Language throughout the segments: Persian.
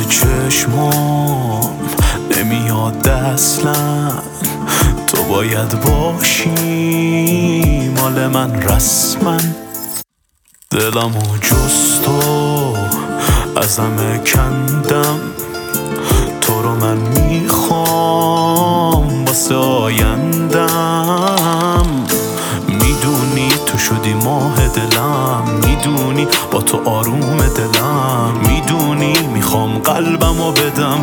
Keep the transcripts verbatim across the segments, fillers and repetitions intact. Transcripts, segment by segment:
چشمام نمیاد اصلا، تو باید باشی مال من رسما. دلمو جز تو از همه کندم، تو رو من میخوام واسه آیندم. میدونی تو شدی ماه دلم، میدونی با تو آروم دلم، میدونی میخوام قلبمو بدم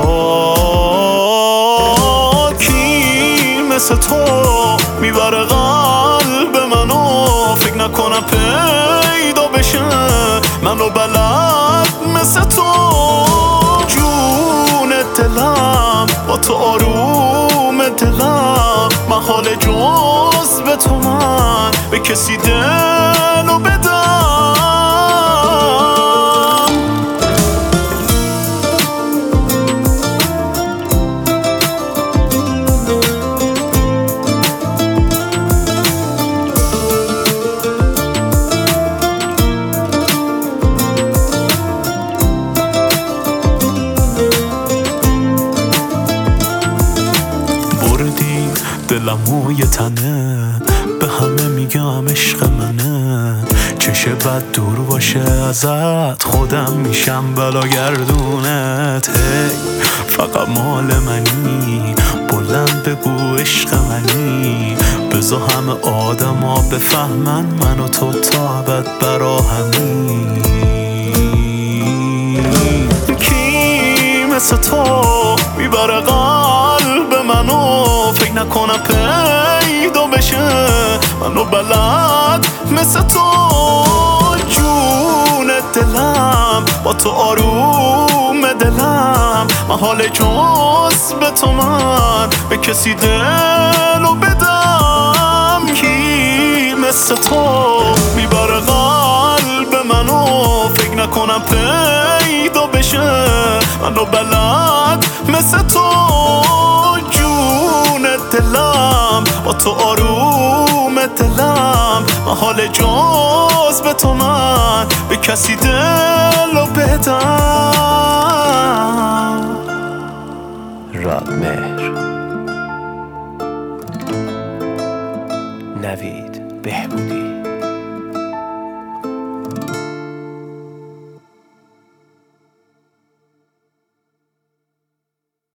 برات. کی مثل تو میبره قلب منو، فکر نکنم پیدا بشه منو بلد مثل تو. جون دلم با تو آروم دلم، محال جز به تو من به کسی دلو بدم. دلمو یه تنه به همه میگم عشق منه، چشه بد دور باشه ازت خودم میشم بلاگردونت. هی فقط مال منی، بلند بگو عشق منی، بذار همه آدم ها بفهمن من و تو تا ابد برا همین. کی مثل تو میبره قلب منو، فکر نکنم پیدا بشه منو بلد مثل تو. جون دلم با تو آروم دلم، محال جز به تو من به کسی دلو بدم. کی مثل تو میبره قلب منو، فکر نکنم پیدا بشه منو بلد مثل تو. دلم با تو آروم دلم، محال جز به تو من به کسی دلو بدم. رادمهر، نوید بهبودی.